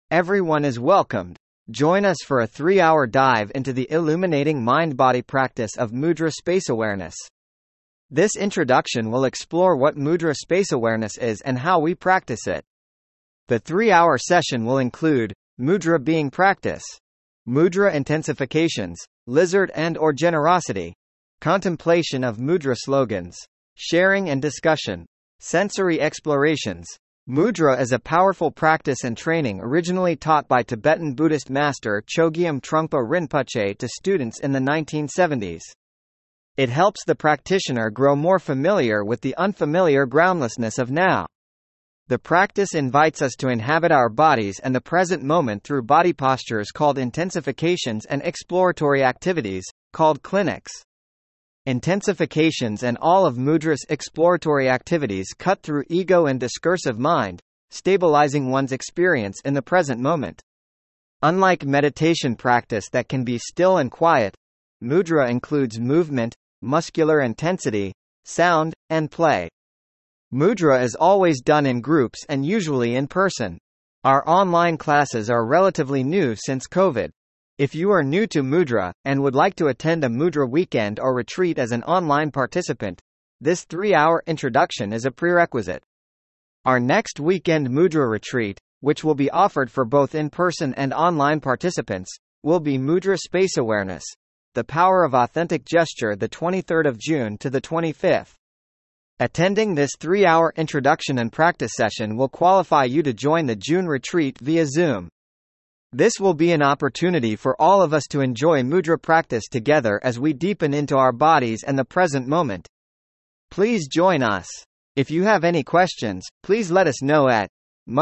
Everyone is welcomed. Join us for a 3-hour dive into the illuminating mind-body practice of mudra space awareness. This introduction will explore what mudra space awareness is and how we practice it. The 3-hour session will include mudra being practice, mudra intensifications, lizard and/or generosity, contemplation of mudra slogans, sharing and discussion, sensory explorations. Mudra is a powerful practice and training originally taught by Tibetan Buddhist master Chogyam Trungpa Rinpoche to students in the 1970s. It helps the practitioner grow more familiar with the unfamiliar groundlessness of now. The practice invites us to inhabit our bodies and the present moment through body postures called intensifications and exploratory activities, called clinics. Intensifications and all of mudra's exploratory activities cut through ego and discursive mind, stabilizing one's experience in the present moment. Unlike meditation practice that can be still and quiet, mudra includes movement, muscular intensity, sound, and play. Mudra is always done in groups and usually in person. Our online classes are relatively new since COVID. If you are new to mudra, and would like to attend a mudra weekend or retreat as an online participant, this 3-hour introduction is a prerequisite. Our next weekend mudra retreat, which will be offered for both in-person and online participants, will be Mudra Space Awareness, The Power of Authentic Gesture, the 23rd of June to the 25th. Attending this 3-hour introduction and practice session will qualify you to join the June retreat via Zoom. This will be an opportunity for all of us to enjoy mudra practice together as we deepen into our bodies and the present moment. Please join us. If you have any questions, please let us know at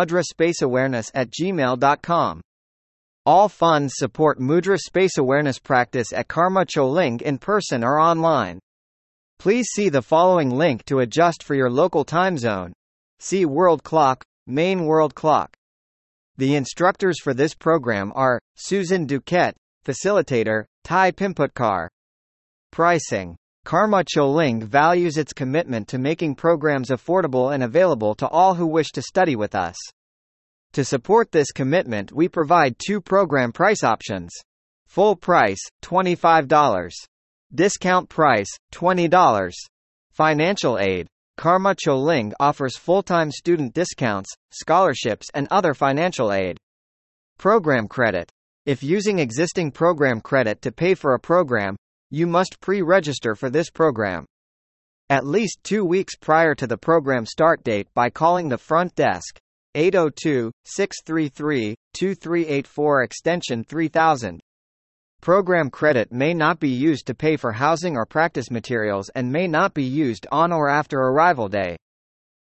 mudraspaceawareness@gmail.com. All funds support mudra space awareness practice at Karma Choling in person or online. Please see the following link to adjust for your local time zone. See World Clock, Main World Clock. The instructors for this program are Susan Duquette, Facilitator, Thai Pimputkar. Pricing. Karma Choling values its commitment to making programs affordable and available to all who wish to study with us. To support this commitment, we provide 2 program price options. Full price, $25. Discount price, $20. Financial aid. Karma Choling offers full-time student discounts, scholarships and other financial aid. Program credit. If using existing program credit to pay for a program, you must pre-register for this program at least 2 weeks prior to the program start date by calling the front desk, 802-633-2384 extension 3000. Program credit may not be used to pay for housing or practice materials and may not be used on or after arrival day.